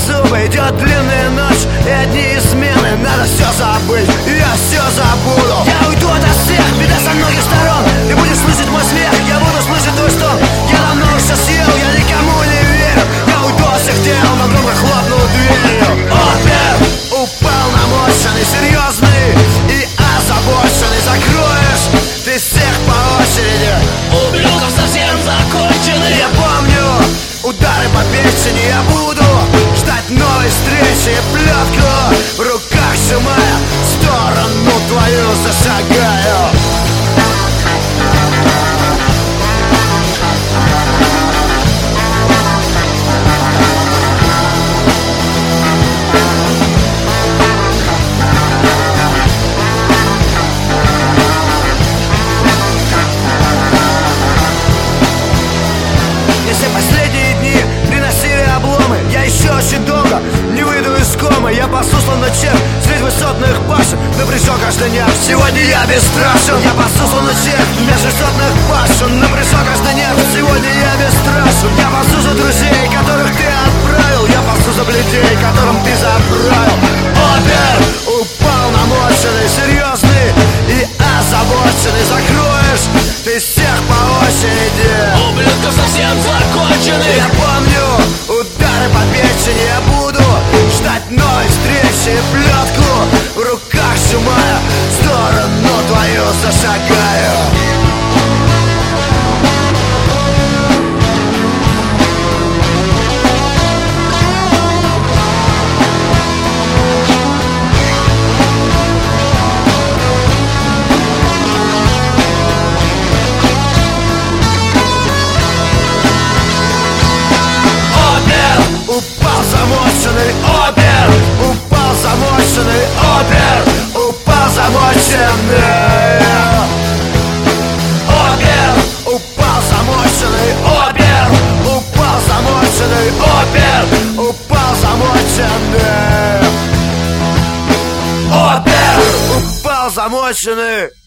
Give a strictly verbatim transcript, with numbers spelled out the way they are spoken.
зубы, идет длинная ночь и одни измены. Надо все забыть, я все забуду. Я уйду ото всех, беда со многих сторон. Ты будешь слышать мой смех, я буду слышать твой стон. Я давно все съел, я никому не верю. Я уйду от всех дел, но громко хлопнул дверью. Опер упал намоченный, серьезный и озабоченный. Закроешь ты всех по очереди. Ублюдков совсем закончены. Я помню удары по печени. Я буду ждать новой встречи и плетку в руках сжимая, в сторону твою зашагаю. Если последние дни приносили обломы, я еще очень долго не выйду из комы. Я пасу словно червь среди высотных башен, напряжен каждый нерв. Сегодня я бесстрашен. Я пасу словно червь между высотных башен, напряжен каждый нерв. Сегодня я бесстрашен. Я пасу за друзей, которых ты отправил. Я пасу за людей, которым ты заправил. Опер упал намоченный, серьезный и озабоченный. Закроешь ты всех по очереди. Ублюдков совсем закончены. Я помню удары по печени. Я буду ждать новой встречи и плетку в руках сжимая, в сторону твою зашагаю. Упал замоченный опер, упал замоченный опер, упал замоченный опер, упал замоченный опер, упал замоченный опер, упал замоченный опер, упал замоченный.